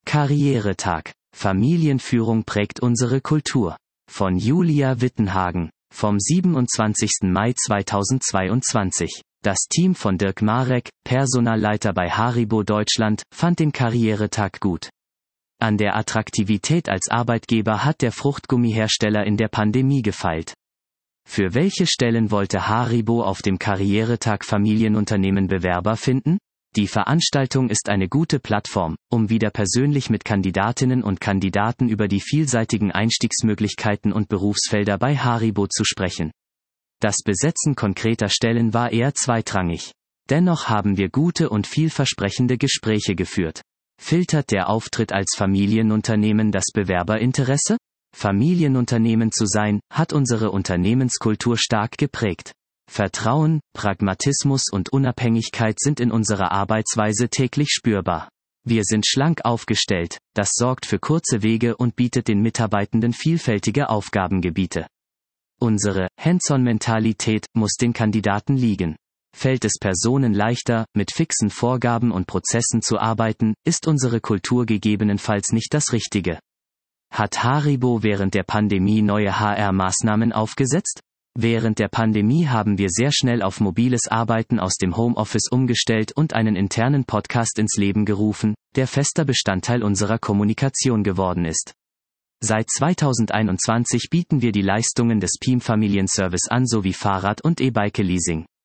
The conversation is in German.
Karrieretag. Familienführung prägt unsere Kultur. Von Julia Wittenhagen. Vom 27. Mai 2022. Das Team von Dirk Marek, Personalleiter bei Haribo Deutschland, fand den Karrieretag gut. An der Attraktivität als Arbeitgeber hat der Fruchtgummihersteller in der Pandemie gefeilt. Für welche Stellen wollte Haribo auf dem Karrieretag Familienunternehmen Bewerber finden? Die Veranstaltung ist eine gute Plattform, um wieder persönlich mit Kandidatinnen und Kandidaten über die vielseitigen Einstiegsmöglichkeiten und Berufsfelder bei Haribo zu sprechen. Das Besetzen konkreter Stellen war eher zweitrangig. Dennoch haben wir gute und vielversprechende Gespräche geführt. Filtert der Auftritt als Familienunternehmen das Bewerberinteresse? Familienunternehmen zu sein, hat unsere Unternehmenskultur stark geprägt. Vertrauen, Pragmatismus und Unabhängigkeit sind in unserer Arbeitsweise täglich spürbar. Wir sind schlank aufgestellt, das sorgt für kurze Wege und bietet den Mitarbeitenden vielfältige Aufgabengebiete. Unsere Hands-on-Mentalität muss den Kandidaten liegen. Fällt es Personen leichter, mit fixen Vorgaben und Prozessen zu arbeiten, ist unsere Kultur gegebenenfalls nicht das Richtige. Hat Haribo während der Pandemie neue HR-Maßnahmen aufgesetzt? Während der Pandemie haben wir sehr schnell auf mobiles Arbeiten aus dem Homeoffice umgestellt und einen internen Podcast ins Leben gerufen, der fester Bestandteil unserer Kommunikation geworden ist. Seit 2021 bieten wir die Leistungen des PIM Familienservice an sowie Fahrrad- und E-Bike-Leasing.